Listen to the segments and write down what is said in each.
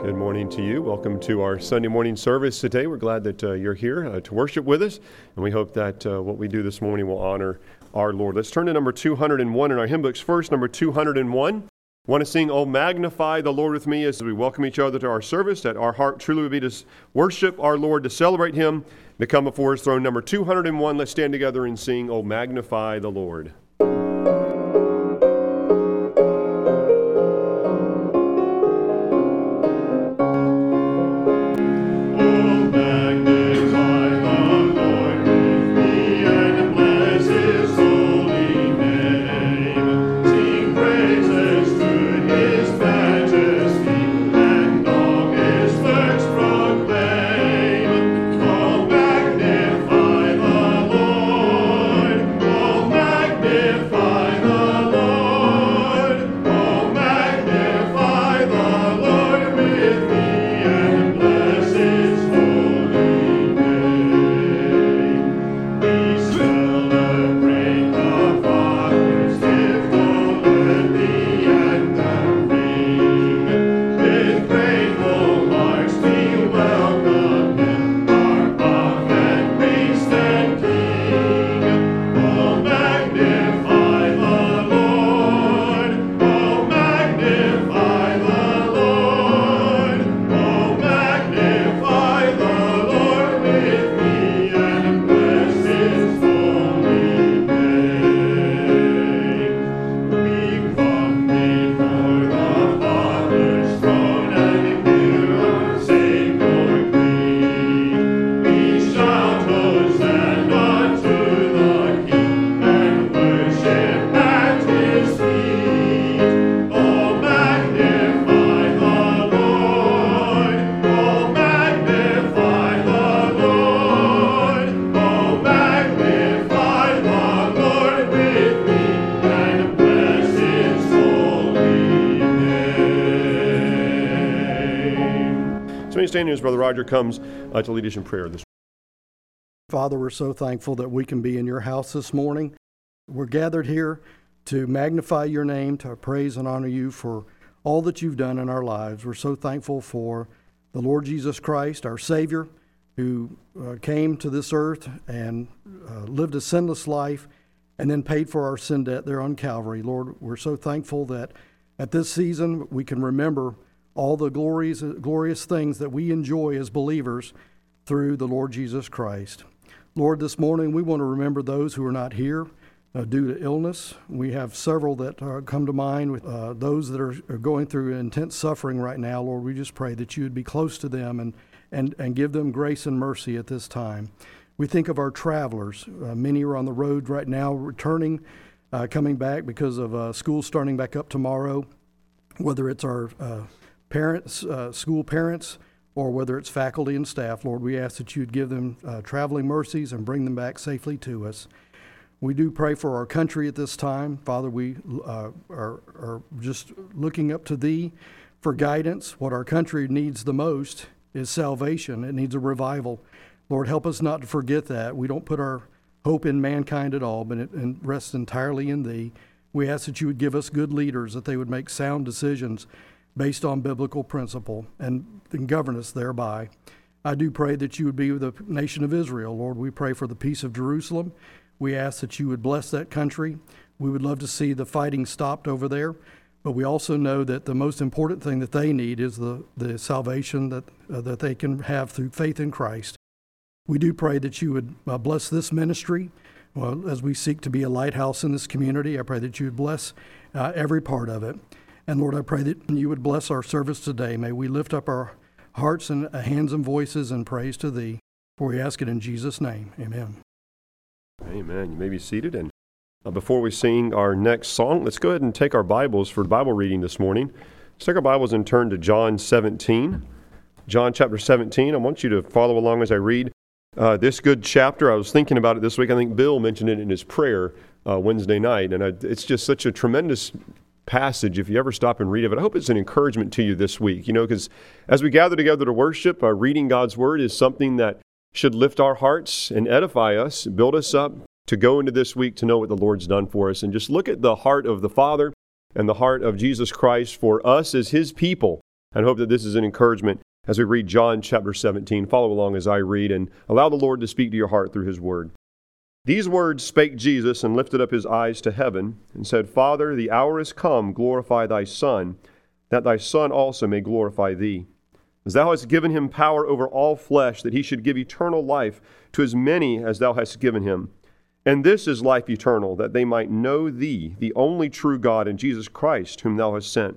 Good morning to you. Welcome to our Sunday morning service today. We're glad that you're here to worship with us, and we hope that what we do this morning will honor our Lord. Let's turn to number 201 in our hymn books first, number 201. Want to sing, "Oh, Magnify the Lord with me," as we welcome each other to our service, that our heart truly would be to worship our Lord, to celebrate Him, to come before His throne. Number 201, let's stand together and sing, "Oh, Magnify the Lord." As Brother Roger comes to lead us in prayer this morning. Father, we're so thankful that we can be in your house this morning. We're gathered here to magnify your name, to praise and honor you for all that you've done in our lives. We're so thankful for the Lord Jesus Christ, our Savior, who came to this earth and lived a sinless life and then paid for our sin debt there on Calvary. Lord, we're so thankful that at this season we can remember all the glorious things that we enjoy as believers through the Lord Jesus Christ. Lord, this morning we want to remember those who are not here due to illness. We have several that come to mind, with those that are going through intense suffering right now. Lord, we just pray that you would be close to them and give them grace and mercy at this time. We think of our travelers. Many are on the road right now, returning, coming back because of school starting back up tomorrow, whether it's our parents, school parents, or whether it's faculty and staff. Lord, we ask that you'd give them traveling mercies and bring them back safely to us. We do pray for our country at this time. Father, we are just looking up to thee for guidance. What our country needs the most is salvation. It needs a revival. Lord, help us not to forget that. We don't put our hope in mankind at all, but it rests entirely in thee. We ask that you would give us good leaders, that they would make sound decisions based on biblical principle and govern us thereby. I do pray that you would be with the nation of Israel. Lord, we pray for the peace of Jerusalem. We ask that you would bless that country. We would love to see the fighting stopped over there, but we also know that the most important thing that they need is the salvation that they can have through faith in Christ. We do pray that you would bless this ministry. Well, as we seek to be a lighthouse in this community, I pray that you would bless every part of it. And Lord, I pray that you would bless our service today. May we lift up our hearts and hands and voices in praise to thee. For we ask it in Jesus' name. Amen. Amen. You may be seated. And before we sing our next song, let's go ahead and take our Bibles for Bible reading this morning. Let's take our Bibles and turn to John 17. John chapter 17. I want you to follow along as I read this good chapter. I was thinking about it this week. I think Bill mentioned it in his prayer Wednesday night. And it's just such a tremendous passage if you ever stop and read it. But I hope it's an encouragement to you this week, because as we gather together to worship, reading God's Word is something that should lift our hearts and edify us, build us up to go into this week to know what the Lord's done for us. And just look at the heart of the Father and the heart of Jesus Christ for us as His people. And I hope that this is an encouragement as we read John chapter 17. Follow along as I read and allow the Lord to speak to your heart through his word. These words spake Jesus and lifted up his eyes to heaven and said, Father, the hour is come, glorify thy Son, that thy Son also may glorify thee. As thou hast given him power over all flesh, that he should give eternal life to as many as thou hast given him. And this is life eternal, that they might know thee, the only true God, and Jesus Christ, whom thou hast sent.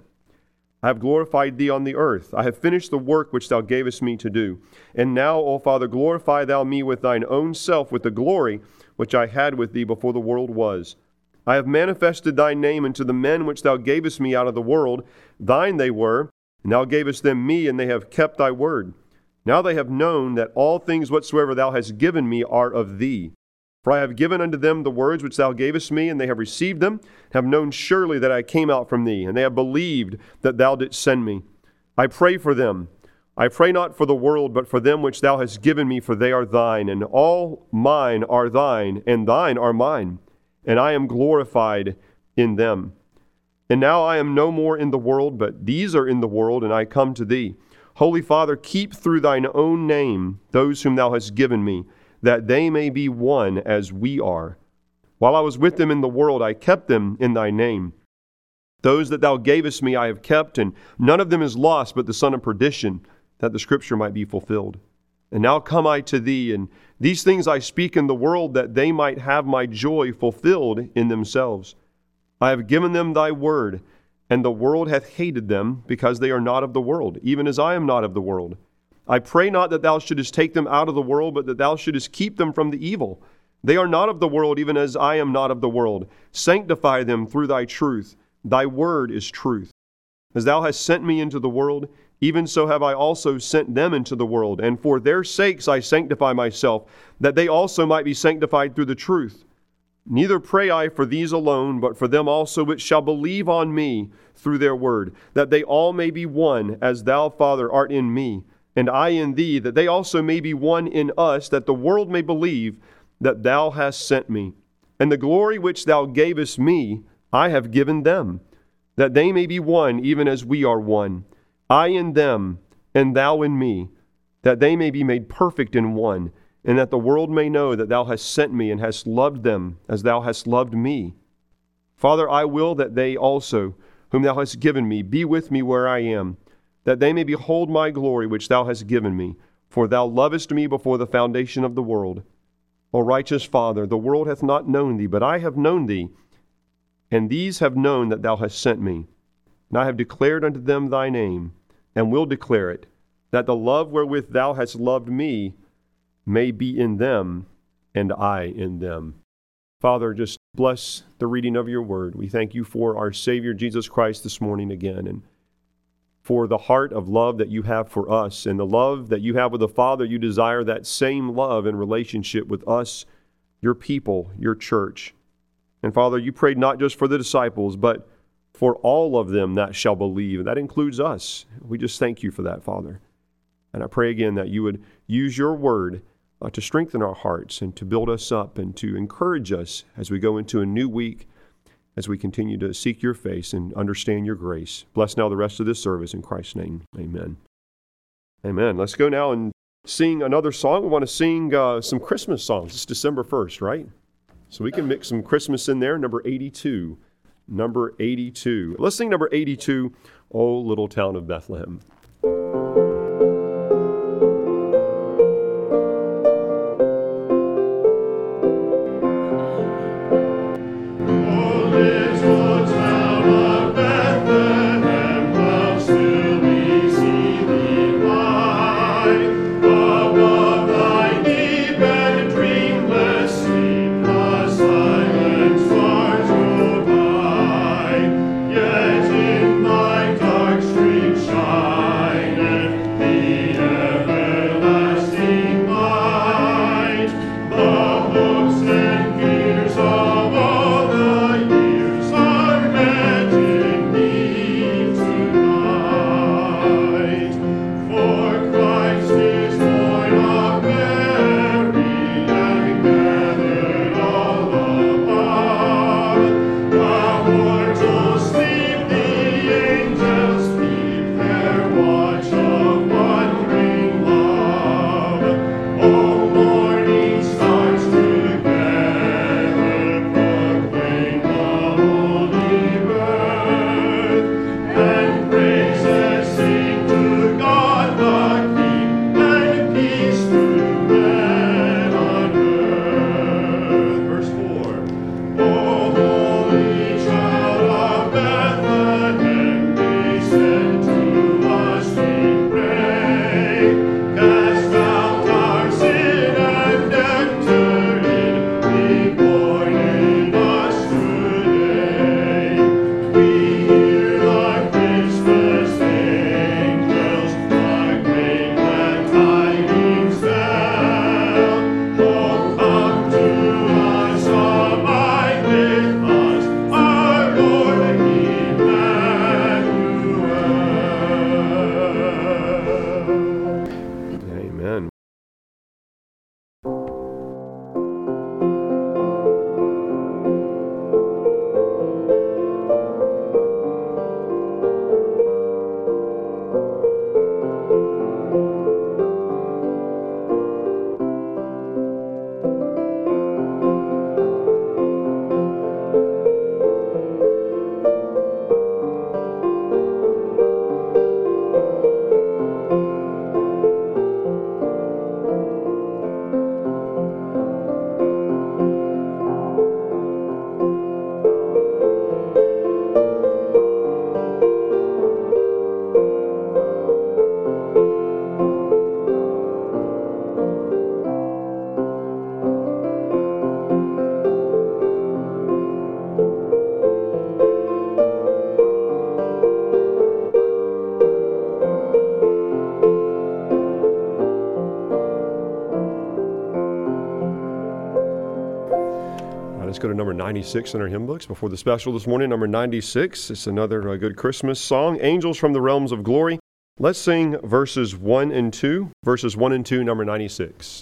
I have glorified thee on the earth. I have finished the work which thou gavest me to do. And now, O Father, glorify thou me with thine own self, with the glory which I had with thee before the world was. I have manifested thy name unto the men which thou gavest me out of the world. Thine they were, and thou gavest them me, and they have kept thy word. Now they have known that all things whatsoever thou hast given me are of thee. For I have given unto them the words which thou gavest me, and they have received them, have known surely that I came out from thee, and they have believed that thou didst send me. I pray for them. I pray not for the world, but for them which thou hast given me, for they are thine, and all mine are thine, and thine are mine, and I am glorified in them. And now I am no more in the world, but these are in the world, and I come to thee. Holy Father, keep through thine own name those whom thou hast given me, that they may be one as we are. While I was with them in the world, I kept them in thy name. Those that thou gavest me I have kept, and none of them is lost but the son of perdition, that the scripture might be fulfilled. And now come I to thee, and these things I speak in the world, that they might have my joy fulfilled in themselves. I have given them thy word, and the world hath hated them, because they are not of the world, even as I am not of the world. I pray not that thou shouldest take them out of the world, but that thou shouldest keep them from the evil. They are not of the world, even as I am not of the world. Sanctify them through thy truth. Thy word is truth. As thou hast sent me into the world, even so have I also sent them into the world. And for their sakes I sanctify myself, that they also might be sanctified through the truth. Neither pray I for these alone, but for them also which shall believe on me through their word, that they all may be one, as thou, Father, art in me, and I in thee, that they also may be one in us, that the world may believe that thou hast sent me. And the glory which thou gavest me, I have given them, that they may be one, even as we are one. I in them, and thou in me, that they may be made perfect in one, and that the world may know that thou hast sent me and hast loved them as thou hast loved me. Father, I will that they also, whom thou hast given me, be with me where I am, that they may behold my glory which thou hast given me, for thou lovest me before the foundation of the world. O righteous Father, the world hath not known thee, but I have known thee, and these have known that thou hast sent me. And I have declared unto them thy name, and will declare it, that the love wherewith thou hast loved me may be in them, and I in them. Father, just bless the reading of your word. We thank you for our Savior Jesus Christ this morning again, and for the heart of love that you have for us, and the love that you have with the Father. You desire that same love and relationship with us, your people, your church. And Father, you prayed not just for the disciples, but for all of them that shall believe. And that includes us. We just thank you for that, Father. And I pray again that you would use your word to strengthen our hearts and to build us up and to encourage us as we go into a new week, as we continue to seek your face and understand your grace. Bless now the rest of this service in Christ's name. Amen. Amen. Let's go now and sing another song. We want to sing some Christmas songs. It's December 1st, right? So we can mix some Christmas in there. Number 82. Number 82. Let's sing number 82, O Little Town of Bethlehem. Yet in thy dark street shine. Let's go to number 96 in our hymn books. Before the special this morning, number 96. It's another good Christmas song, Angels from the Realms of Glory. Let's sing verses 1 and 2. Verses 1 and 2, number 96.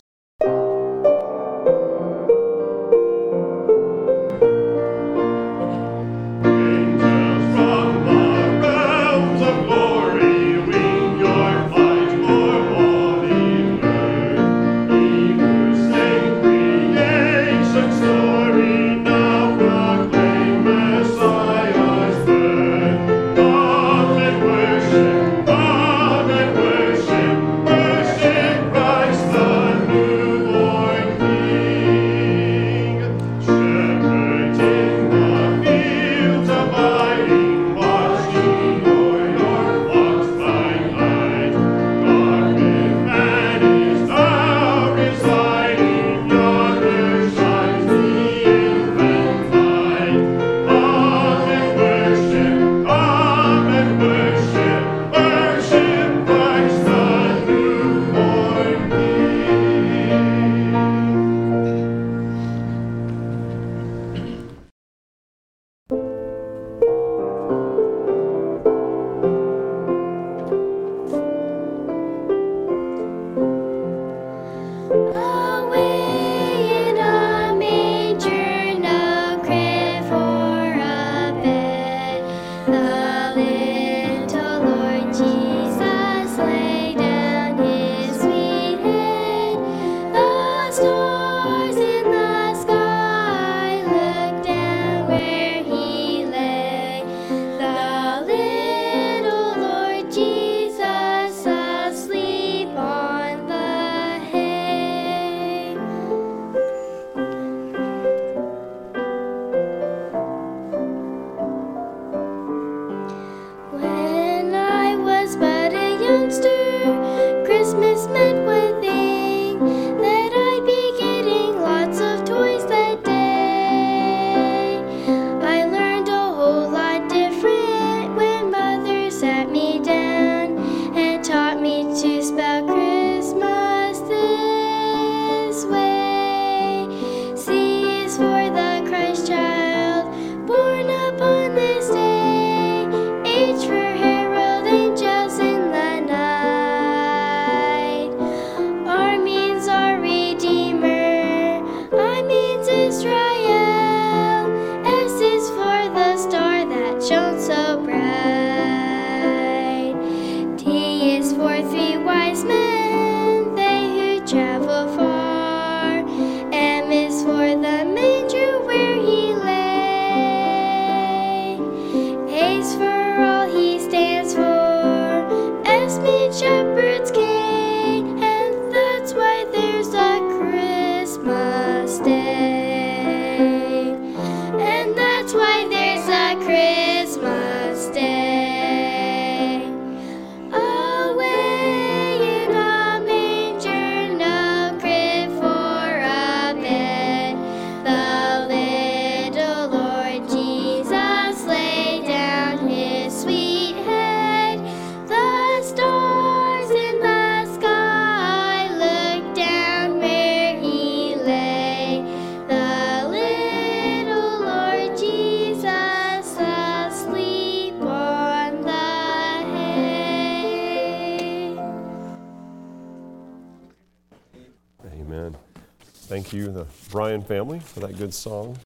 Thank you, the Bryan family, for that good song.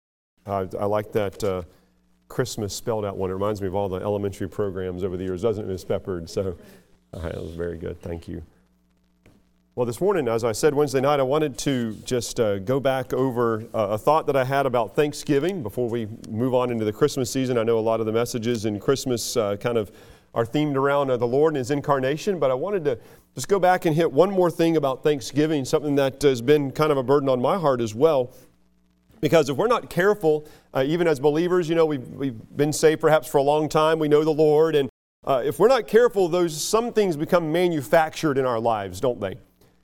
I like that Christmas spelled out one. It reminds me of all the elementary programs over the years, doesn't it, Ms. Peppard? So that was very good. Thank you. Well, this morning, as I said Wednesday night, I wanted to just go back over a thought that I had about Thanksgiving before we move on into the Christmas season. I know a lot of the messages in Christmas kind of are themed around the Lord and His incarnation, but I wanted to just go back and hit one more thing about Thanksgiving, something that has been kind of a burden on my heart as well. Because if we're not careful, even as believers, we've been saved perhaps for a long time, we know the Lord, and if we're not careful, some things become manufactured in our lives, don't they?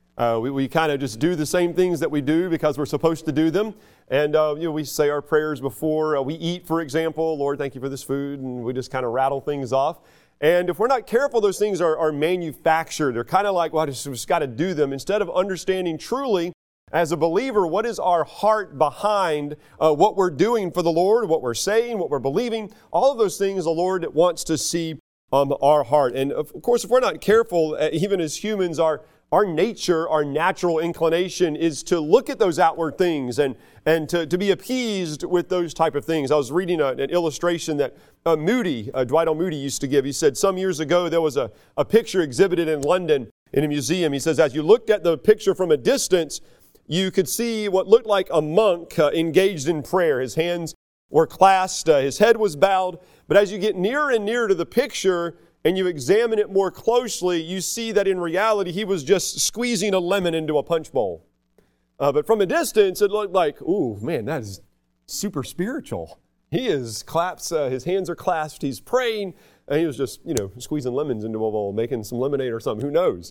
We kind of just do the same things that we do because we're supposed to do them. And we say our prayers before we eat, for example. Lord, thank you for this food. And we just kind of rattle things off. And if we're not careful, those things are manufactured. They're kind of like, well, I just got to do them. Instead of understanding truly As a believer, what is our heart behind what we're doing for the Lord, what we're saying, what we're believing? All of those things the Lord wants to see on our heart. And of course, if we're not careful, even as humans, our nature, our natural inclination is to look at those outward things and to be appeased with those type of things. I was reading an illustration that Dwight L. Moody used to give. He said some years ago there was a picture exhibited in London in a museum. He says as you looked at the picture from a distance, you could see what looked like a monk engaged in prayer. His hands were clasped, his head was bowed. But as you get nearer and nearer to the picture and you examine it more closely, you see that in reality he was just squeezing a lemon into a punch bowl. But from a distance, it looked like, ooh, man, that is super spiritual. He is clasped, his hands are clasped, he's praying, and he was just, squeezing lemons into a bowl, making some lemonade or something, who knows?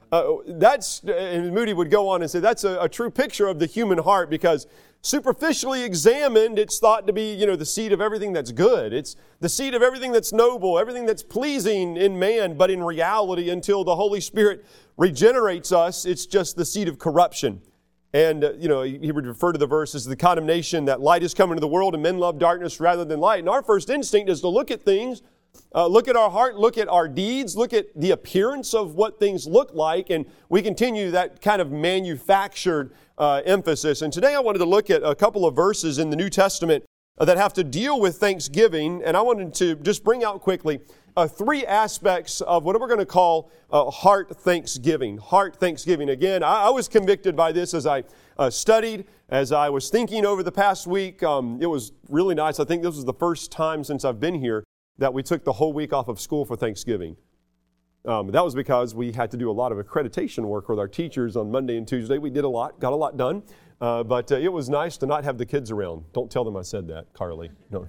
And Moody would go on and say that's a true picture of the human heart, because superficially examined, it's thought to be, the seed of everything that's good. It's the seed of everything that's noble, everything that's pleasing in man. But in reality, until the Holy Spirit regenerates us, it's just the seed of corruption. And, he would refer to the verse as the condemnation that light is come into the world and men love darkness rather than light. And our first instinct is to look at things, look at our heart, look at our deeds, look at the appearance of what things look like, and we continue that kind of manufactured emphasis. And today I wanted to look at a couple of verses in the New Testament that have to deal with thanksgiving, and I wanted to just bring out quickly three aspects of what we're going to call heart thanksgiving. Heart thanksgiving. Again, I was convicted by this as I studied, as I was thinking over the past week. It was really nice. I think this was the first time since I've been here that we took the whole week off of school for Thanksgiving. That was because we had to do a lot of accreditation work with our teachers on Monday and Tuesday. We did a lot, got a lot done, but it was nice to not have the kids around. Don't tell them I said that, Carly. No.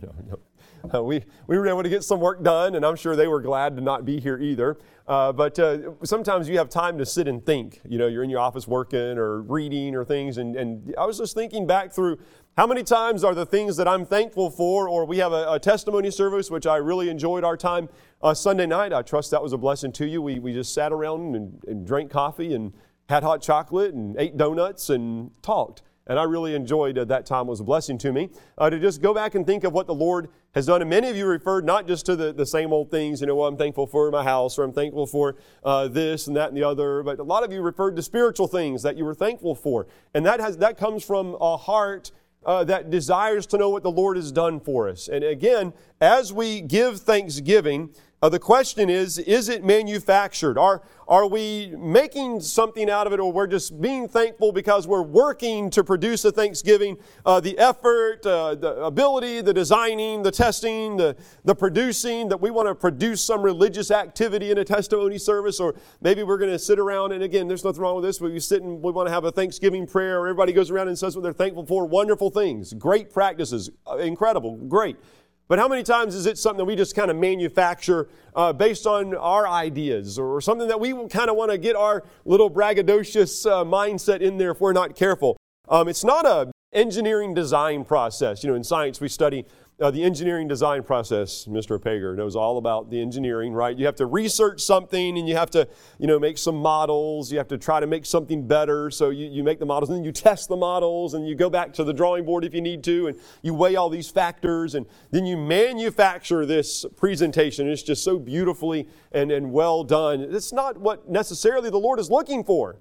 We were able to get some work done, and I'm sure they were glad to not be here either. But sometimes you have time to sit and think. You're in your office working or reading or things, and I was just thinking back through how many times are the things that I'm thankful for, or we have a testimony service, which I really enjoyed our time Sunday night. I trust that was a blessing to you. We just sat around and drank coffee and had hot chocolate and ate donuts and talked. And I really enjoyed that time. It was a blessing to me to just go back and think of what the Lord has done. And many of you referred not just to the same old things, I'm thankful for my house, or I'm thankful for this and that and the other. But a lot of you referred to spiritual things that you were thankful for. And that comes from a heart that desires to know what the Lord has done for us. And again, as we give thanksgiving, the question is it manufactured? Are we making something out of it, or we're just being thankful because we're working to produce a thanksgiving? The effort, the ability, the designing, the testing, the producing, that we want to produce some religious activity in a testimony service, or maybe we're going to sit around, and again, there's nothing wrong with this, but we sit and we want to have a Thanksgiving prayer, or everybody goes around and says what they're thankful for. Wonderful things, great practices, incredible, great. But how many times is it something that we just kind of manufacture based on our ideas, or something that we kind of want to get our little braggadocious mindset in there if we're not careful? It's not a engineering design process. In science we study the engineering design process. Mr. Pager knows all about the engineering, right? You have to research something, and you have to, make some models. You have to try to make something better. So you make the models, and then you test the models, and you go back to the drawing board if you need to, and you weigh all these factors, and then you manufacture this presentation. It's just so beautifully and well done. It's not what necessarily the Lord is looking for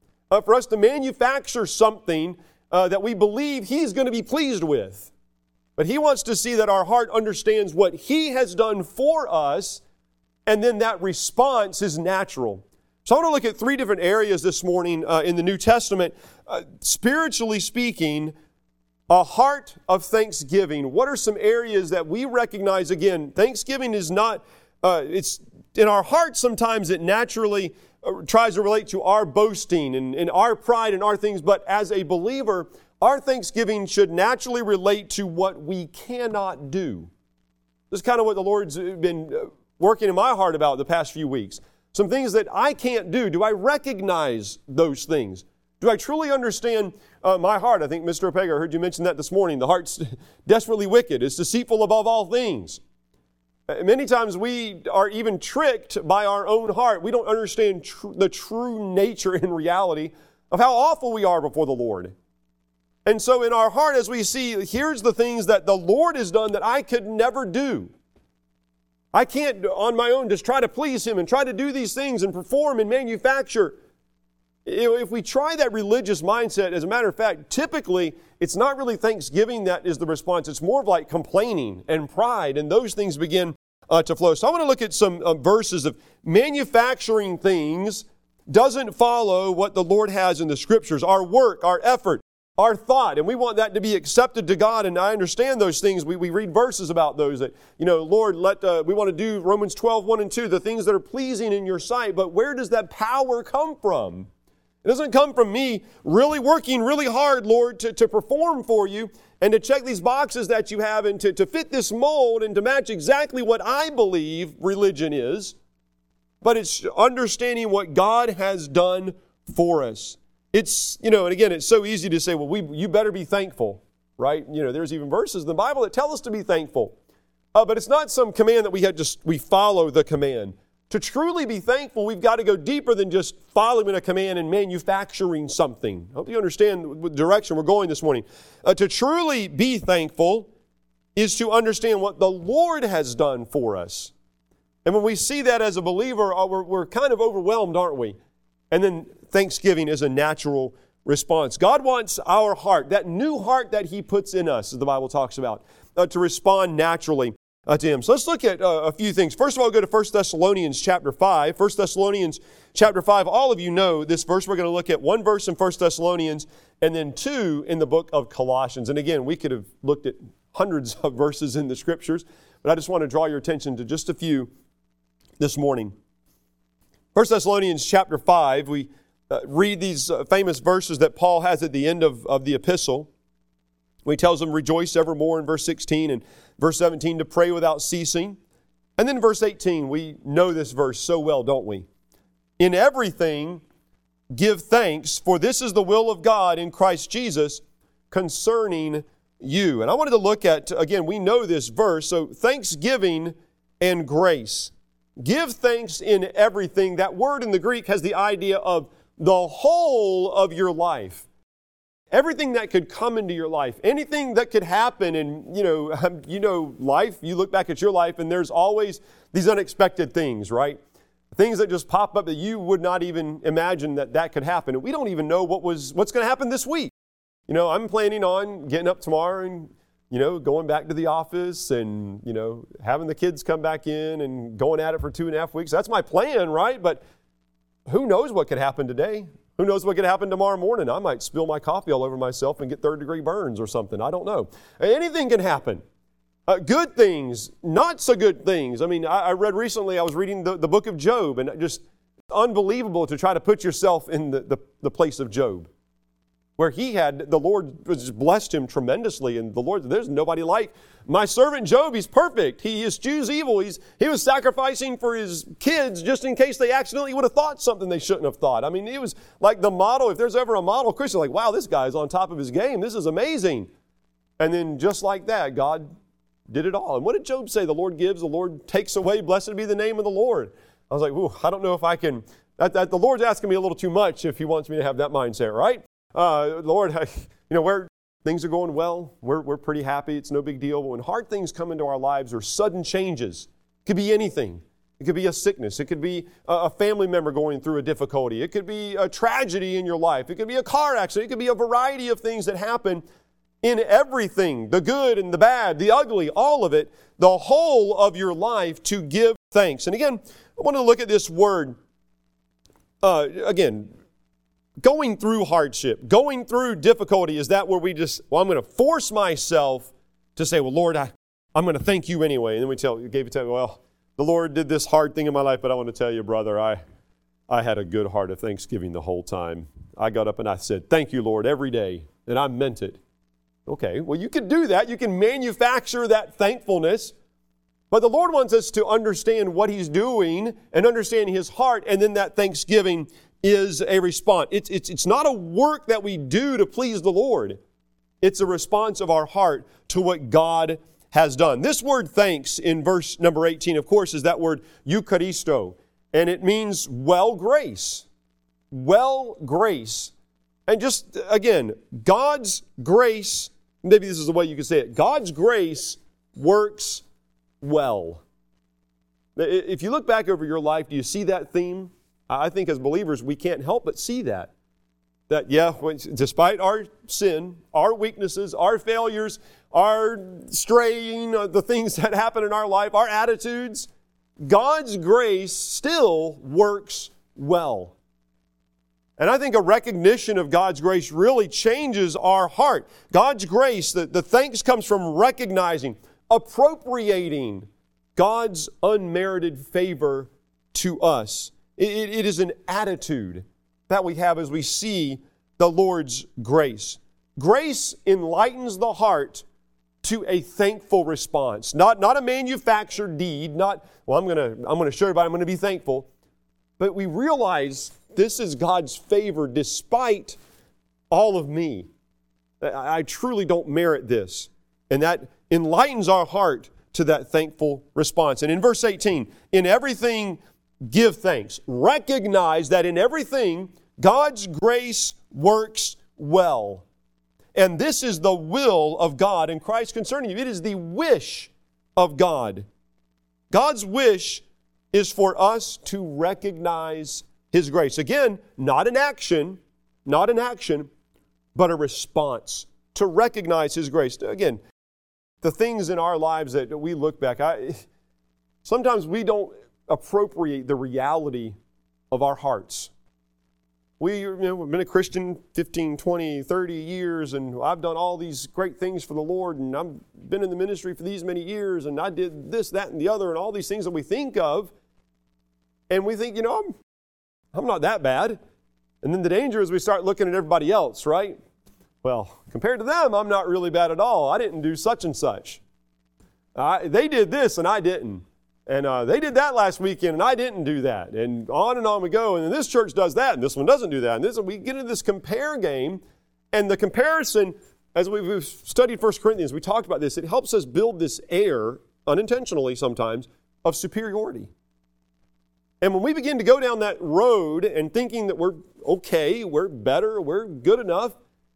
us to manufacture something that we believe He's going to be pleased with. But He wants to see that our heart understands what He has done for us, and then that response is natural. So I want to look at three different areas this morning in the New Testament. Spiritually speaking, a heart of thanksgiving. What are some areas that we recognize? Again, thanksgiving is not, it's in our hearts sometimes it naturally tries to relate to our boasting and our pride and our things, but as a believer, our thanksgiving should naturally relate to what we cannot do. This is kind of what the Lord's been working in my heart about the past few weeks. Some things that I can't do. Do I recognize those things? Do I truly understand my heart? I think, Mr. Opega, I heard you mention that this morning. The heart's desperately wicked. It's deceitful above all things. Many times we are even tricked by our own heart. We don't understand the true nature and reality of how awful we are before the Lord. And so in our heart, as we see, here's the things that the Lord has done that I could never do. I can't on my own just try to please Him and try to do these things and perform and manufacture. If we try that religious mindset, as a matter of fact, typically it's not really thanksgiving that is the response. It's more of like complaining and pride, and those things begin to flow. So I want to look at some verses of manufacturing things doesn't follow what the Lord has in the Scriptures. Our work, our effort, our thought, and we want that to be accepted to God, and I understand those things. We read verses about those that, Lord, we want to do Romans 12, 1 and 2, the things that are pleasing in your sight, but where does that power come from? It doesn't come from me really working really hard, Lord, to perform for you and to check these boxes that you have and to fit this mold and to match exactly what I believe religion is, but it's understanding what God has done for us. It's, and again, it's so easy to say, well, you better be thankful, right? There's even verses in the Bible that tell us to be thankful. But it's not some command that we follow the command. To truly be thankful, we've got to go deeper than just following a command and manufacturing something. I hope you understand the direction we're going this morning. To truly be thankful is to understand what the Lord has done for us. And when we see that as a believer, we're kind of overwhelmed, aren't we? And then thanksgiving is a natural response. God wants our heart, that new heart that He puts in us, as the Bible talks about, to respond naturally to Him. So let's look at a few things. First of all, go to 1 Thessalonians chapter 5. 1 Thessalonians chapter 5, all of you know this verse. We're going to look at one verse in 1 Thessalonians and then two in the book of Colossians. And again, we could have looked at hundreds of verses in the Scriptures, but I just want to draw your attention to just a few this morning. 1 Thessalonians chapter 5, we read these famous verses that Paul has at the end of the epistle. He tells them, rejoice evermore in verse 16, and verse 17, to pray without ceasing. And then verse 18, we know this verse so well, don't we? In everything, give thanks, for this is the will of God in Christ Jesus concerning you. And I wanted to look at, again, we know this verse, so thanksgiving and grace. Give thanks in everything. That word in the Greek has the idea of the whole of your life. Everything that could come into your life, anything that could happen in, life, you look back at your life and there's always these unexpected things, right? Things that just pop up that you would not even imagine that could happen. And we don't even know what's going to happen this week. I'm planning on getting up tomorrow and, going back to the office and, having the kids come back in and going at it for 2.5 weeks. That's my plan, right? But who knows what could happen today? Who knows what could happen tomorrow morning? I might spill my coffee all over myself and get third-degree burns or something. I don't know. Anything can happen. Good things, not so good things. I read recently, I was reading the book of Job, and just unbelievable to try to put yourself in the place of Job, where the Lord just blessed him tremendously, and the Lord, there's nobody like my servant Job. He's perfect. He eschews evil. He was sacrificing for his kids just in case they accidentally would have thought something they shouldn't have thought. He was like the model. If there's ever a model Christian, like, wow, this guy's on top of his game. This is amazing. And then just like that, God did it all. And what did Job say? The Lord gives, the Lord takes away. Blessed be the name of the Lord. I was like, I don't know if I can. The Lord's asking me a little too much if He wants me to have that mindset, right? Lord, where things are going well, we're pretty happy. It's no big deal. But when hard things come into our lives or sudden changes, it could be anything. It could be a sickness. It could be a family member going through a difficulty. It could be a tragedy in your life. It could be a car accident. It could be a variety of things that happen. In everything, the good and the bad, the ugly, all of it, the whole of your life, to give thanks. And again, I want to look at this word, going through hardship, going through difficulty. Is that where we I'm going to force myself to say, well, Lord, I'm going to thank you anyway. And then we tell you, well, the Lord did this hard thing in my life, but I want to tell you, brother, I had a good heart of thanksgiving the whole time. I got up and I said, thank you, Lord, every day. And I meant it. Okay, well, you can do that. You can manufacture that thankfulness. But the Lord wants us to understand what He's doing and understand His heart, and then that thanksgiving is a response. It's not a work that we do to please the Lord. It's a response of our heart to what God has done. This word thanks in verse number 18, of course, is that word Eucharisto, and it means well grace. Well grace. And just, again, God's grace, maybe this is the way you could say it, God's grace works well. If you look back over your life, do you see that theme? I think as believers, we can't help but see that. That, despite our sin, our weaknesses, our failures, our straying, the things that happen in our life, our attitudes, God's grace still works well. And I think a recognition of God's grace really changes our heart. God's grace, the thanks comes from recognizing, appropriating God's unmerited favor to us. It is an attitude that we have as we see the Lord's grace. Grace enlightens the heart to a thankful response. Not a manufactured deed, I'm gonna show everybody I'm gonna be thankful. But we realize this is God's favor despite all of me. I truly don't merit this. And that enlightens our heart to that thankful response. And in verse 18, in everything give thanks. Recognize that in everything God's grace works well. And this is the will of God in Christ concerning you. It is the wish of God. God's wish is for us to recognize His grace. Again, not an action, but a response to recognize His grace. Again, the things in our lives that we look back, sometimes we don't appropriate the reality of our hearts. We've been a Christian 15, 20, 30 years, and I've done all these great things for the Lord, and I've been in the ministry for these many years, and I did this, that, and the other, and all these things that we think of, and we think, I'm not that bad. And then the danger is we start looking at everybody else, right? Well, compared to them, I'm not really bad at all. I didn't do such and such. They did this, and I didn't. And they did that last weekend, and I didn't do that. And on we go. And then this church does that, and this one doesn't do that. And we get into this compare game. And the comparison, as we've studied 1 Corinthians, we talked about this. It helps us build this air, unintentionally sometimes, of superiority. And when we begin to go down that road and thinking that we're okay, we're better, we're good enough,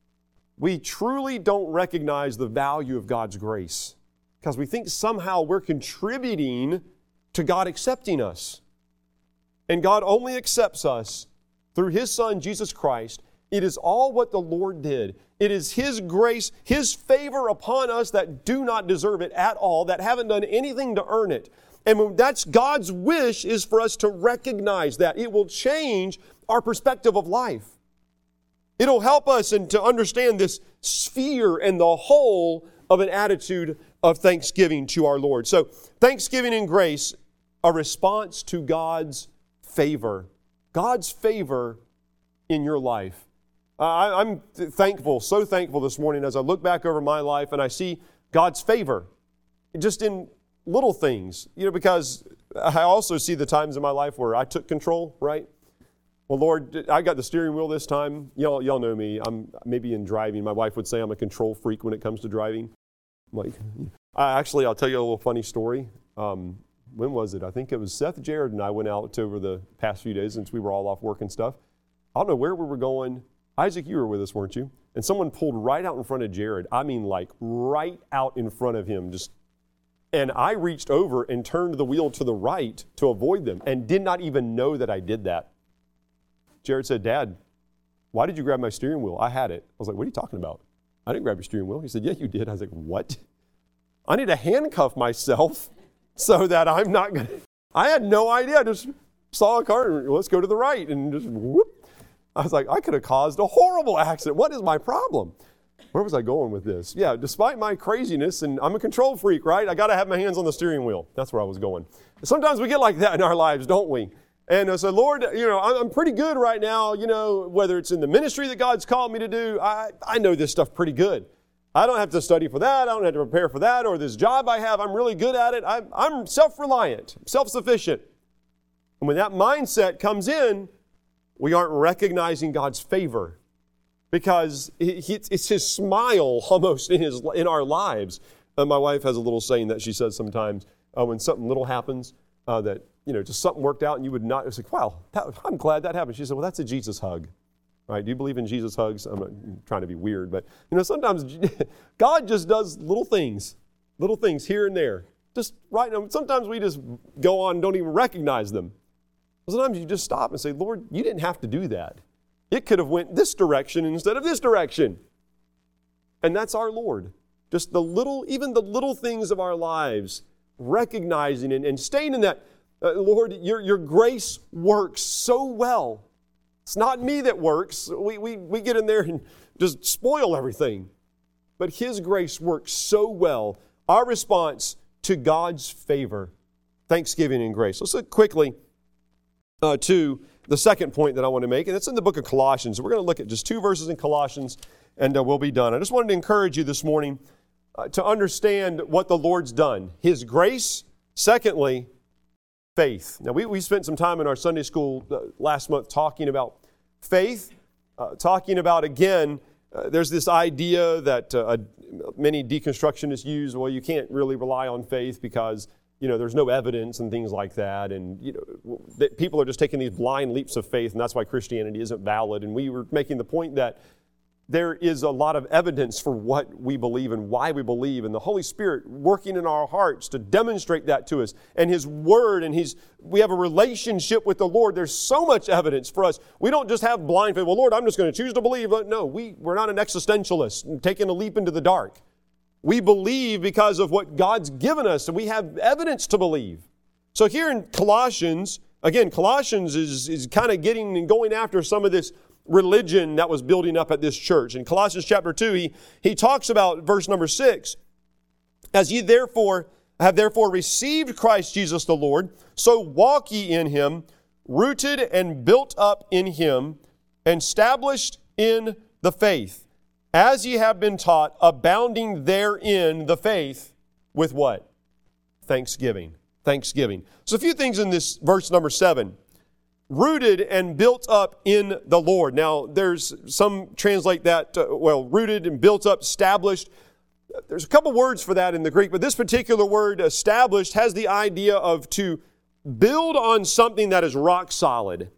we truly don't recognize the value of God's grace. Because we think somehow we're contributing to God accepting us. And God only accepts us through His Son, Jesus Christ. It is all what the Lord did. It is His grace, His favor upon us that do not deserve it at all, that haven't done anything to earn it. And that's God's wish, is for us to recognize that. It will change our perspective of life. It'll help us and to understand this sphere and the whole of an attitude of thanksgiving to our Lord. So, thanksgiving and grace, a response to God's favor. God's favor in your life. I'm thankful, so thankful this morning as I look back over my life and I see God's favor just in little things, because I also see the times in my life where I took control, right? Well, Lord, I got the steering wheel this time. Y'all know me. I'm maybe in driving. My wife would say I'm a control freak when it comes to driving. I'll tell you a little funny story. When was it? I think it was Seth, Jared, and I went out over the past few days since we were all off work and stuff. I don't know where we were going. Isaac, you were with us, weren't you? And someone pulled right out in front of Jared. I mean, right out in front of him, and I reached over and turned the wheel to the right to avoid them and did not even know that I did that. Jared said, Dad, why did you grab my steering wheel? I had it. I was like, what are you talking about? I didn't grab your steering wheel. He said, yeah, you did. I was like, what? I need to handcuff myself so that I'm not going to. I had no idea. I just saw a car and let's go to the right and just whoop. I was like, I could have caused a horrible accident. What is my problem? Where was I going with this? Yeah, despite my craziness, and I'm a control freak, right? I got to have my hands on the steering wheel. That's where I was going. Sometimes we get like that in our lives, don't we? And so, Lord, I'm pretty good right now, whether it's in the ministry that God's called me to do, I know this stuff pretty good. I don't have to study for that. I don't have to prepare for that. Or this job I have, I'm really good at it. I'm self-reliant, self-sufficient. And when that mindset comes in, we aren't recognizing God's favor. Because it's His smile almost in our lives. My wife has a little saying that she says sometimes when something little happens that, just something worked out and you would not, it's like, wow, I'm glad that happened. She said, well, that's a Jesus hug. Right? Do you believe in Jesus hugs? I'm not trying to be weird, but sometimes God just does little things here and there. Just right now, sometimes we just go on and don't even recognize them. Sometimes you just stop and say, Lord, you didn't have to do that. It could have went this direction instead of this direction. And that's our Lord. Just even the little things of our lives, recognizing and staying in that, Lord, your grace works so well. It's not me that works. We get in there and just spoil everything. But His grace works so well. Our response to God's favor, thanksgiving and grace. Let's look quickly to the second point that I want to make, and it's in the book of Colossians. We're going to look at just 2 verses in Colossians, and we'll be done. I just wanted to encourage you this morning to understand what the Lord's done. His grace, secondly, faith. Now, we spent some time in our Sunday school last month talking about faith, talking about, again, there's this idea that many deconstructionists use, well, you can't really rely on faith because, there's no evidence and things like that. And, that people are just taking these blind leaps of faith, and that's why Christianity isn't valid. And we were making the point that there is a lot of evidence for what we believe and why we believe, and the Holy Spirit working in our hearts to demonstrate that to us. And His Word, and we have a relationship with the Lord. There's so much evidence for us. We don't just have blind faith. Well, Lord, I'm just going to choose to believe. No, we're not an existentialist taking a leap into the dark. We believe because of what God's given us, and we have evidence to believe. So here in Colossians, again, Colossians is kind of getting and going after some of this religion that was building up at this church. In Colossians chapter 2, he talks about verse number 6. As ye have therefore received Christ Jesus the Lord, so walk ye in Him, rooted and built up in Him, and established in the faith, as ye have been taught, abounding therein the faith with what? Thanksgiving. Thanksgiving. So a few things in this verse number 7. Rooted and built up in the Lord. Now, there's some translate that, rooted and built up, established. There's a couple words for that in the Greek, but this particular word, established, has the idea of to build on something that is rock solid.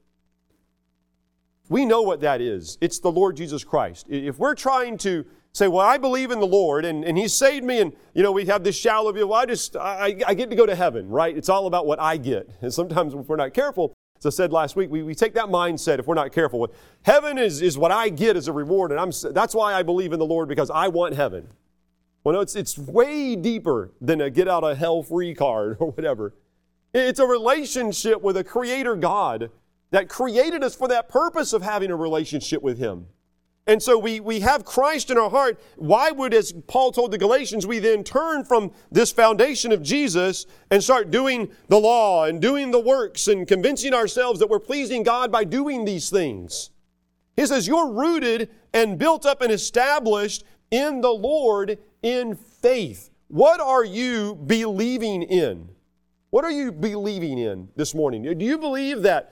We know what that is. It's the Lord Jesus Christ. If we're trying to say, well, I believe in the Lord, and He saved me, and, we have this shallow view, well, I get to go to heaven, right? It's all about what I get. And sometimes if we're not careful, as I said last week, we take that mindset if we're not careful. Heaven is what I get as a reward, and that's why I believe in the Lord, because I want heaven. Well, no, it's way deeper than a get out of hell free card or whatever. It's a relationship with a Creator God that created us for that purpose of having a relationship with Him. And so we have Christ in our heart. Why would, as Paul told the Galatians, we then turn from this foundation of Jesus and start doing the law and doing the works and convincing ourselves that we're pleasing God by doing these things? He says, you're rooted and built up and established in the Lord in faith. What are you believing in? What are you believing in this morning? Do you believe that,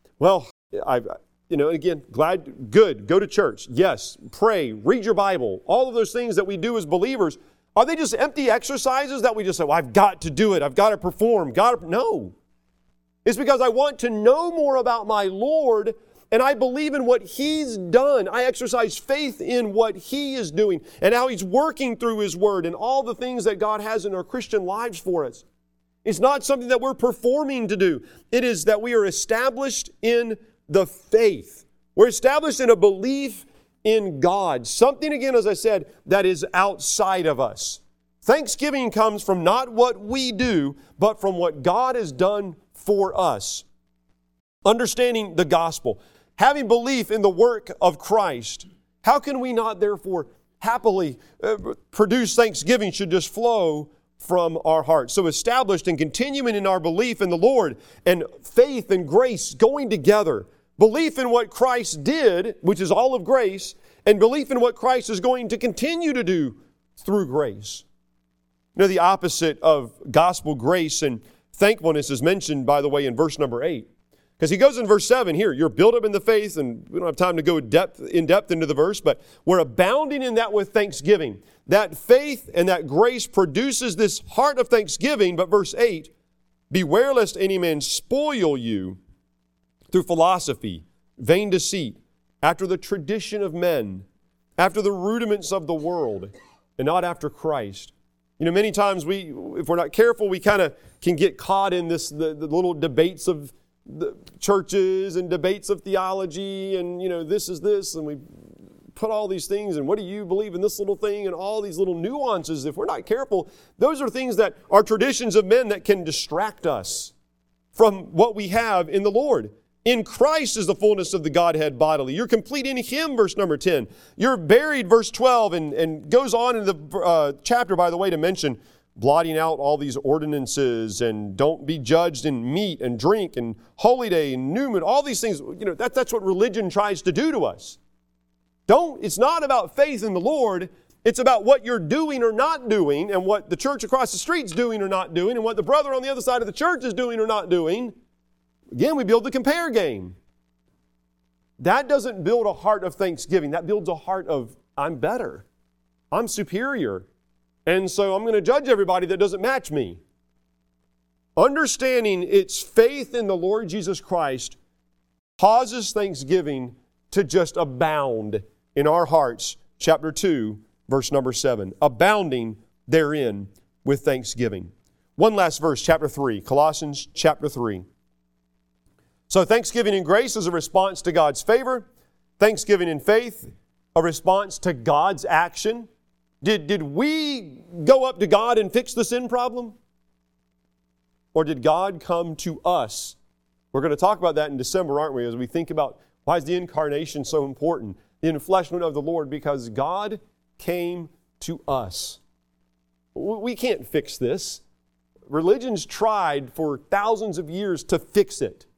again, good, go to church. Yes, pray, read your Bible. All of those things that we do as believers, are they just empty exercises that we just say, well, I've got to do it. I've got to perform. No. It's because I want to know more about my Lord, and I believe in what He's done. I exercise faith in what He is doing and how He's working through His Word and all the things that God has in our Christian lives for us. It's not something that we're performing to do. It is that we are established in the faith. We're established in a belief in God. Something, again, as I said, that is outside of us. Thanksgiving comes from not what we do, but from what God has done for us. Understanding the gospel, having belief in the work of Christ, how can we not therefore happily produce thanksgiving should just flow from our hearts? So established and continuing in our belief in the Lord, and faith and grace going together. Belief in what Christ did, which is all of grace, and belief in what Christ is going to continue to do through grace. The opposite of gospel grace and thankfulness is mentioned, by the way, in verse number 8. Because he goes in verse 7 here, you're built up in the faith, and we don't have time to go in depth into the verse, but we're abounding in that with thanksgiving. That faith and that grace produces this heart of thanksgiving, but verse 8, beware lest any man spoil you through philosophy, vain deceit, after the tradition of men, after the rudiments of the world, and not after Christ. Many times if we're not careful, we kind of can get caught in the little debates of the churches and debates of theology, and this is this, and we put all these things, and what do you believe in this little thing, and all these little nuances. If we're not careful, those are things that are traditions of men that can distract us from what we have in the Lord. In Christ is the fullness of the Godhead bodily. You're complete in Him, verse number 10. You're buried, verse 12, and goes on in the chapter, by the way, to mention blotting out all these ordinances, and don't be judged in meat and drink and holy day and new moon, all these things. That's what religion tries to do to us. It's not about faith in the Lord. It's about what you're doing or not doing, and what the church across the street's doing or not doing, and what the brother on the other side of the church is doing or not doing. Again, we build the compare game. That doesn't build a heart of thanksgiving. That builds a heart of, I'm better. I'm superior. And so I'm going to judge everybody that doesn't match me. Understanding it's faith in the Lord Jesus Christ causes thanksgiving to just abound in our hearts. Chapter 2, verse number 7. Abounding therein with thanksgiving. One last verse, chapter 3. Colossians chapter 3. So thanksgiving in grace is a response to God's favor. Thanksgiving in faith, a response to God's action. Did we go up to God and fix the sin problem? Or did God come to us? We're going to talk about that in December, aren't we? As we think about why is the incarnation so important? The enfleshment of the Lord, because God came to us. We can't fix this. Religion's tried for thousands of years to fix it.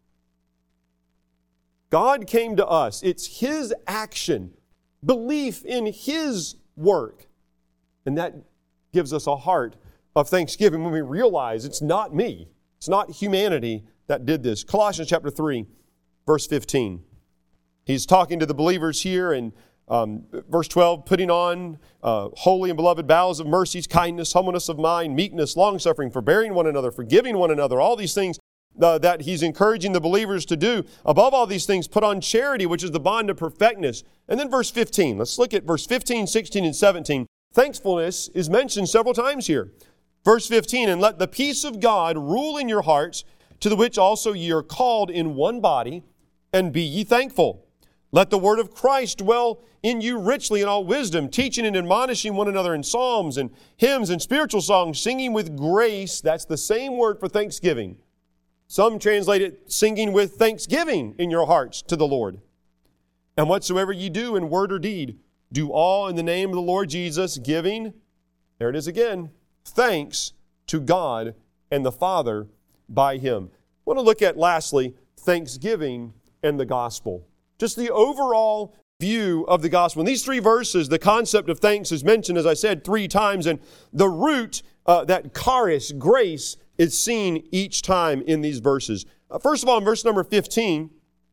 God came to us. It's His action, belief in His work. And that gives us a heart of thanksgiving when we realize it's not me. It's not humanity that did this. Colossians chapter 3, verse 15. He's talking to the believers here in verse 12, putting on holy and beloved bowels of mercies, kindness, humbleness of mind, meekness, long-suffering, forbearing one another, forgiving one another, all these things that he's encouraging the believers to do. Above all these things, put on charity, which is the bond of perfectness. And then verse 15. Let's look at verse 15, 16, and 17. Thankfulness is mentioned several times here. Verse 15, and let the peace of God rule in your hearts, to the which also ye are called in one body, and be ye thankful. Let the word of Christ dwell in you richly in all wisdom, teaching and admonishing one another in psalms and hymns and spiritual songs, singing with grace. That's the same word for thanksgiving. Some translate it singing with thanksgiving in your hearts to the Lord. And whatsoever ye do in word or deed, do all in the name of the Lord Jesus, giving, there it is again, thanks to God and the Father by Him. I want to look at, lastly, thanksgiving and the gospel. Just the overall view of the gospel. In these three verses, the concept of thanks is mentioned, as I said, 3 times, and the root, that charis, grace, is seen each time in these verses. First of all, in verse number 15,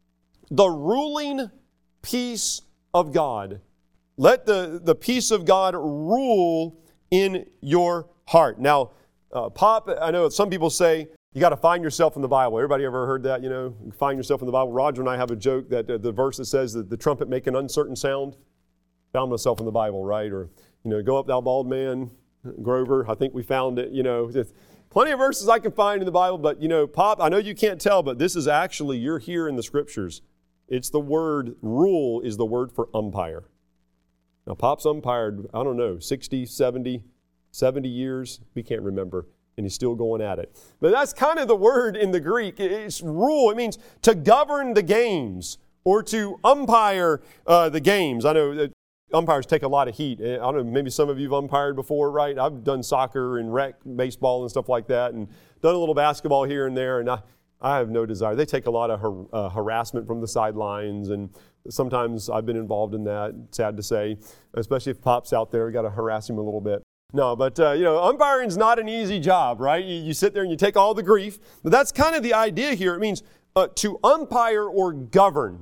the ruling peace of God. Let the peace of God rule in your heart. Now, Pop, I know some people say you got to find yourself in the Bible. Everybody ever heard that, find yourself in the Bible? Roger and I have a joke that the verse that says that the trumpet make an uncertain sound. Found myself in the Bible, right? Or, go up thou bald man, Grover. I think we found it, Plenty of verses I can find in the Bible, but, Pop, I know you can't tell, but this is actually, you're here in the Scriptures. It's the word, rule is the word for umpire. Now, Pop's umpired, 60, 70 years. We can't remember, and he's still going at it. But that's kind of the word in the Greek. It's rule. It means to govern the games or to umpire the games. I know that umpires take a lot of heat. I don't know, maybe some of you have umpired before, right? I've done soccer and rec, baseball and stuff like that, and done a little basketball here and there, and I have no desire. They take a lot of harassment from the sidelines, and sometimes I've been involved in that, sad to say, especially if Pop's out there, got to harass him a little bit. No, but, umpiring's not an easy job, right? You sit there and you take all the grief. But that's kind of the idea here. It means to umpire or govern.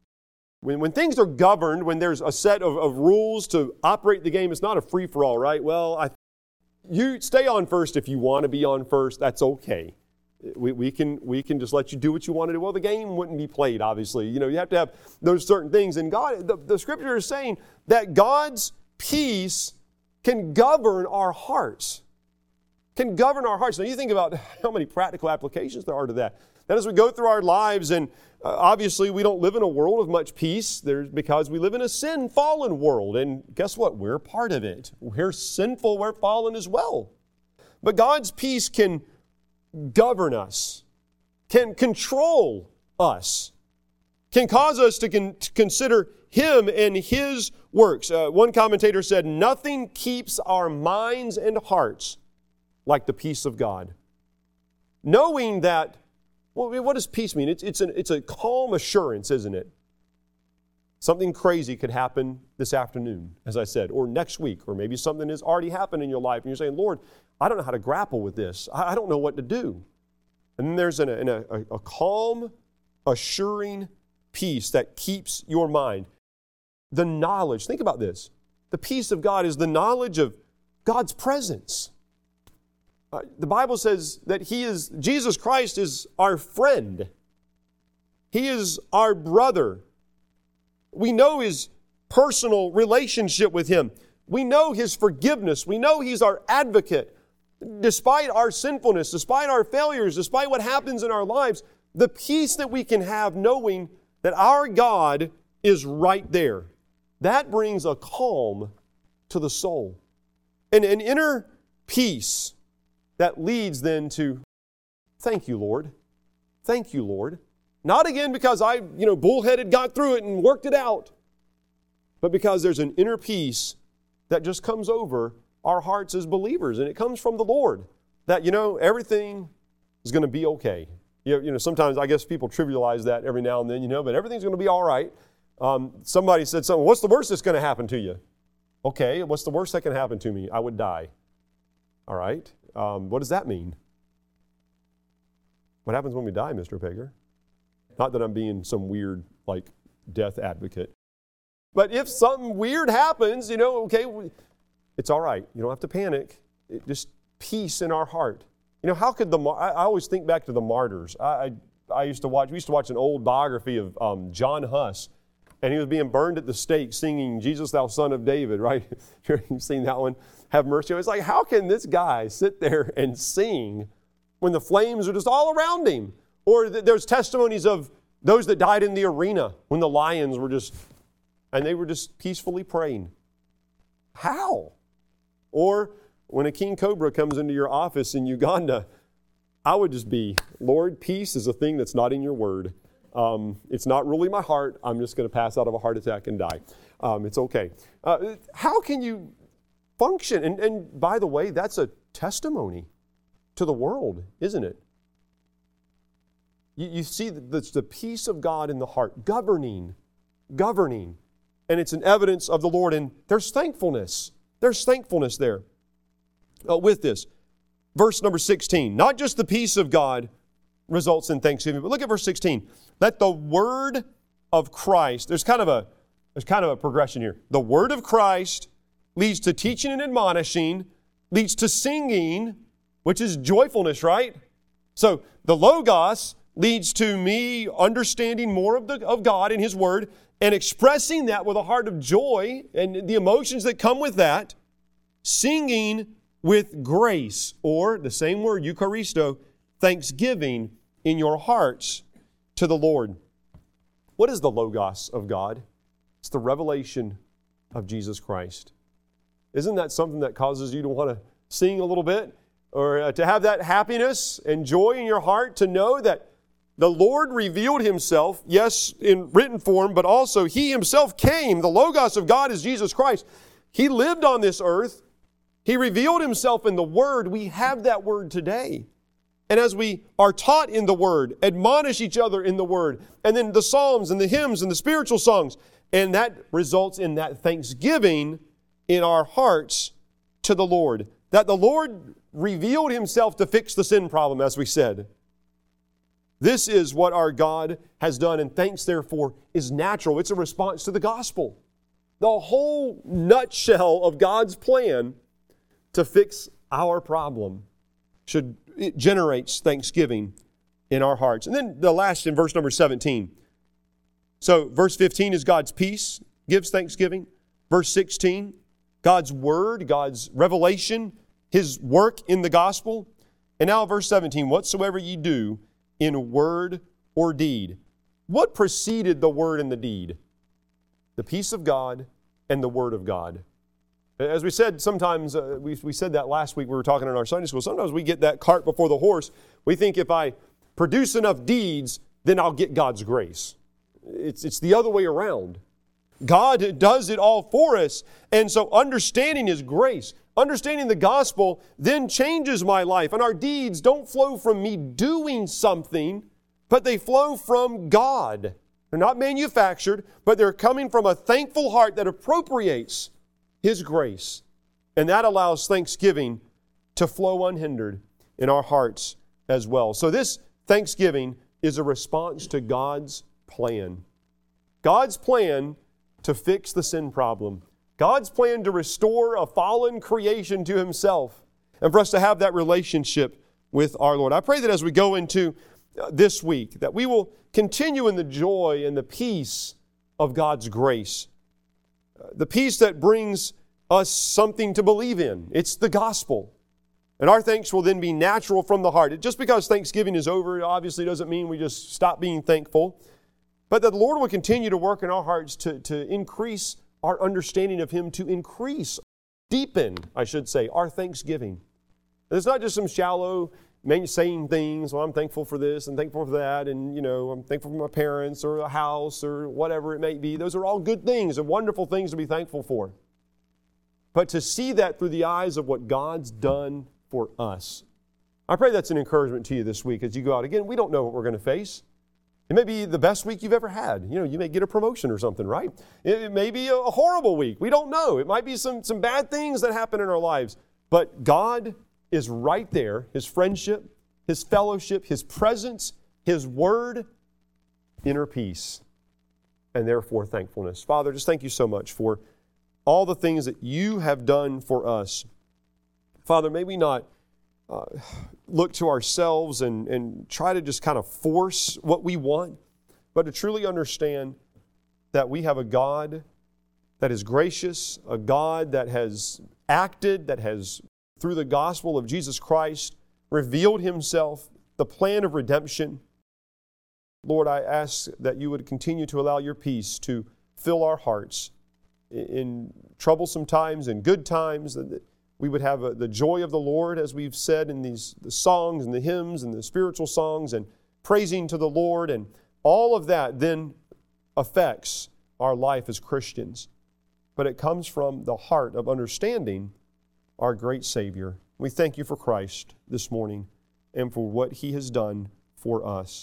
When things are governed, when there's a set of rules to operate the game, it's not a free-for-all, right? Well, you stay on first if you want to be on first. That's okay. We can just let you do what you want to do. Well, the game wouldn't be played, obviously. You have to have those certain things. And God, the Scripture is saying that God's peace can govern our hearts. Can govern our hearts. Now, you think about how many practical applications there are to that. That as we go through our lives, and obviously we don't live in a world of much peace because we live in a sin-fallen world. And guess what? We're part of it. We're sinful, we're fallen as well. But God's peace can govern us, can control us, can cause us to consider Him and His works. One commentator said, nothing keeps our minds and hearts like the peace of God. Knowing that, well, what does peace mean? It's a calm assurance, isn't it? Something crazy could happen this afternoon, as I said, or next week, or maybe something has already happened in your life, and you're saying, Lord, I don't know how to grapple with this. I don't know what to do. And then there's a calm, assuring peace that keeps your mind. The knowledge, think about this. The peace of God is the knowledge of God's presence. The Bible says that Jesus Christ is our friend. He is our brother. We know His personal relationship with Him. We know His forgiveness. We know He's our advocate. Despite our sinfulness, despite our failures, despite what happens in our lives, the peace that we can have knowing that our God is right there, that brings a calm to the soul. And an inner peace that leads then to, thank you, Lord. Thank you, Lord. Not again because I, bullheaded got through it and worked it out, but because there's an inner peace that just comes over our hearts as believers, and it comes from the Lord, that, everything is going to be okay. Sometimes I guess people trivialize that every now and then, but everything's going to be all right. Somebody said something, what's the worst that's going to happen to you? Okay, what's the worst that can happen to me? I would die. All right, what does that mean? What happens when we die, Mr. Pegger? Not that I'm being some weird, death advocate. But if something weird happens, okay, it's all right. You don't have to panic. Just peace in our heart. How could I always think back to the martyrs. We used to watch an old biography of John Huss, and he was being burned at the stake singing Jesus, Thou Son of David, right? You've seen that one? Have mercy. It's like, how can this guy sit there and sing when the flames are just all around him? Or there's testimonies of those that died in the arena when the lions were and they were just peacefully praying. How? Or when a king cobra comes into your office in Uganda, I would just be, Lord, peace is a thing that's not in your word. It's not really my heart. I'm just going to pass out of a heart attack and die. It's okay. How can you function? And by the way, that's a testimony to the world, isn't it? You see that's the peace of God in the heart, governing. And it's an evidence of the Lord. And there's thankfulness. There's thankfulness there with this. Verse number 16, not just the peace of God results in thanksgiving, but look at verse 16. Let the word of Christ, there's kind of a progression here. The word of Christ leads to teaching and admonishing, leads to singing, which is joyfulness, right? So the Logos leads to me understanding more of God and His Word and expressing that with a heart of joy and the emotions that come with that. Singing with grace, or the same word, Eucharisto, thanksgiving in your hearts to the Lord. What is the Logos of God? It's the revelation of Jesus Christ. Isn't that something that causes you to want to sing a little bit? Or to have that happiness and joy in your heart to know that the Lord revealed Himself, yes, in written form, but also He Himself came. The Logos of God is Jesus Christ. He lived on this earth. He revealed Himself in the Word. We have that Word today. And as we are taught in the Word, admonish each other in the Word, and then the Psalms and the hymns and the spiritual songs, and that results in that thanksgiving in our hearts to the Lord. That the Lord revealed Himself to fix the sin problem, as we said. This is what our God has done, and thanks, therefore, is natural. It's a response to the gospel. The whole nutshell of God's plan to fix our problem should it generates thanksgiving in our hearts. And then the last in verse number 17. So verse 15 is God's peace, gives thanksgiving. Verse 16, God's word, God's revelation, His work in the gospel. And now verse 17, whatsoever ye do in word or deed. What preceded the word and the deed? The peace of God and the word of God. As we said, sometimes, we said that last week we were talking in our Sunday school, sometimes we get that cart before the horse. We think if I produce enough deeds, then I'll get God's grace. It's the other way around. God does it all for us. And so understanding His grace, understanding the gospel, then changes my life. And our deeds don't flow from me doing something, but they flow from God. They're not manufactured, but they're coming from a thankful heart that appropriates His grace. And that allows thanksgiving to flow unhindered in our hearts as well. So this thanksgiving is a response to God's plan. God's plan to fix the sin problem. God's plan to restore a fallen creation to Himself and for us to have that relationship with our Lord. I pray that as we go into this week, that we will continue in the joy and the peace of God's grace. The peace that brings us something to believe in. It's the gospel. And our thanks will then be natural from the heart. Just because Thanksgiving is over, obviously doesn't mean we just stop being thankful. But that the Lord will continue to work in our hearts to increase our understanding of Him, to increase, deepen, I should say, our thanksgiving. And it's not just some shallow saying things, well, I'm thankful for this and thankful for that, and, I'm thankful for my parents or a house or whatever it may be. Those are all good things and wonderful things to be thankful for. But to see that through the eyes of what God's done for us. I pray that's an encouragement to you this week as you go out. Again, we don't know what we're going to face. It may be the best week you've ever had. You may get a promotion or something, right? It may be a horrible week. We don't know. It might be some bad things that happen in our lives. But God is right there. His friendship, His fellowship, His presence, His word, inner peace, and therefore thankfulness. Father, just thank you so much for all the things that you have done for us. Father, may we not look to ourselves and try to just kind of force what we want, but to truly understand that we have a God that is gracious, a God that has acted, that has, through the gospel of Jesus Christ, revealed Himself, the plan of redemption. Lord, I ask that you would continue to allow your peace to fill our hearts in troublesome times and good times, that we would have the joy of the Lord, as we've said in the songs and the hymns and the spiritual songs, and praising to the Lord, and all of that then affects our life as Christians. But it comes from the heart of understanding our great Savior. We thank you for Christ this morning and for what He has done for us.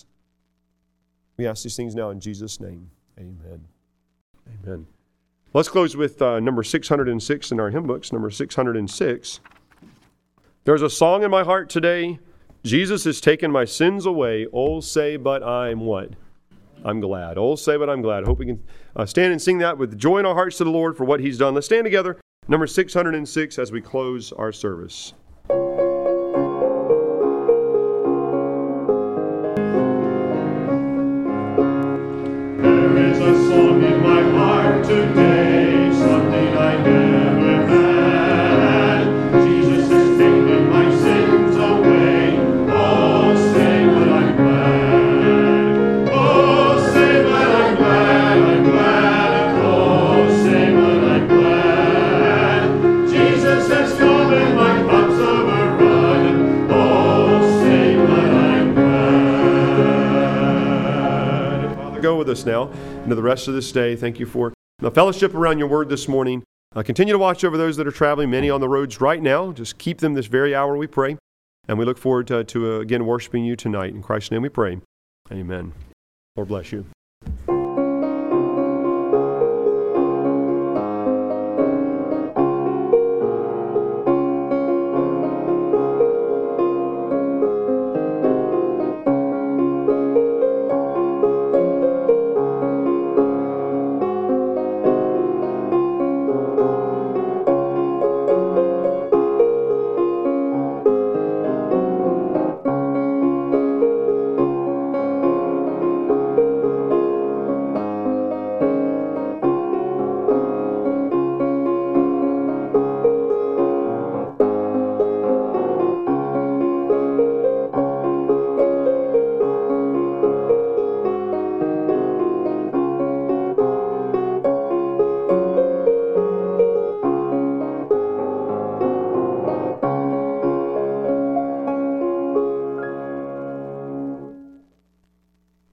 We ask these things now in Jesus' name. Amen. Amen. Let's close with number 606 in our hymn books, number 606. There's a song in my heart today. Jesus has taken my sins away. Oh, say, but I'm what? I'm glad. Oh, say, but I'm glad. I hope we can stand and sing that with joy in our hearts to the Lord for what He's done. Let's stand together. Number 606 as we close our service. There is a song in my heart today, something I never had. Jesus has taken my sins away. Oh, say but I'm glad. Oh, say but I'm glad, I'm glad. Oh, say but I'm glad. Jesus has come and my cup's overrun. Oh, say but I'm glad. Father, go with us now into the rest of this day. Thank you for the fellowship around your word this morning. Continue to watch over those that are traveling, many on the roads right now. Just keep them this very hour, we pray. And we look forward to again worshiping you tonight. In Christ's name we pray. Amen. Lord bless you.